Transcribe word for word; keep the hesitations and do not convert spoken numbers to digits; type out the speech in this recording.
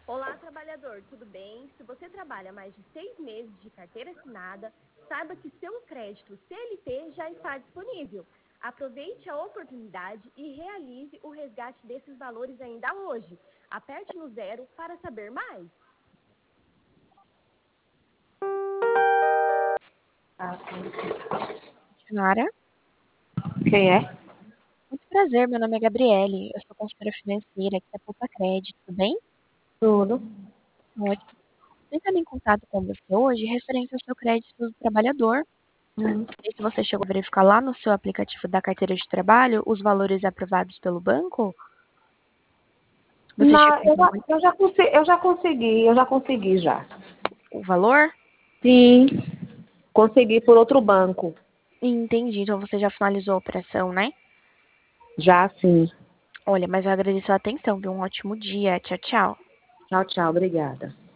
Olá, trabalhador, tudo bem? Se você trabalha mais de seis meses de carteira assinada, saiba que seu crédito C L T já está disponível. Aproveite a oportunidade e realize o resgate desses valores ainda hoje. Aperte no zero para saber mais. Senhora, Quem é? muito prazer, meu nome é Gabriele, eu sou consultora financeira aqui da Poupa Crédito, tudo bem? Tudo. Ótimo. Entrando em contato com você hoje referente ao seu crédito do trabalhador. Hum. Não sei se você chegou a verificar lá no seu aplicativo da carteira de trabalho os valores aprovados pelo banco. Você Não, chegou eu, a já, ver eu, já consegui, eu já consegui, eu já consegui já. o valor? Sim, consegui por outro banco. Entendi, então você já finalizou a operação, né? Já sim. Olha, mas eu agradeço a atenção, viu? Um ótimo dia. Tchau, tchau. Tchau, tchau, obrigada.